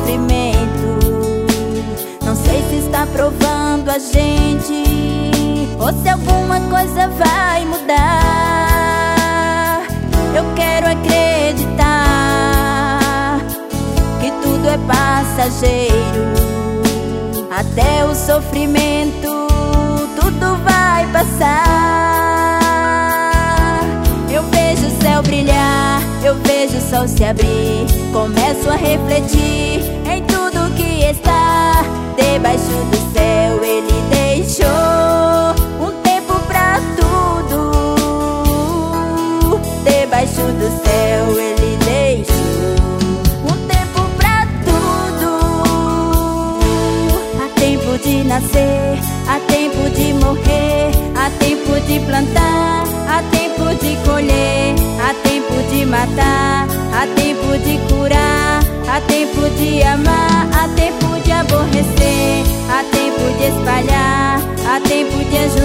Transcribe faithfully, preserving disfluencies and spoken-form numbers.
sofrimento. Não sei se está provando a gente ou se alguma coisa vai mudar. Eu quero acreditar que tudo é passageiro. Até o sofrimento, tudo vai passar. Eu vejo o céu brilhar, eu vejo o sol se abrir. Começo a refletir em tudo que está debaixo do céu. Ele deixou um tempo pra tudo. Debaixo do céu ele deixou um tempo pra tudo. Há tempo de nascer, há tempo de morrer, há tempo de plantar, há tempo de colher, há tempo de matar, há tempo de curar, há tempo de amar, há tempo de aborrecer, há tempo de espalhar, há tempo de ajudar.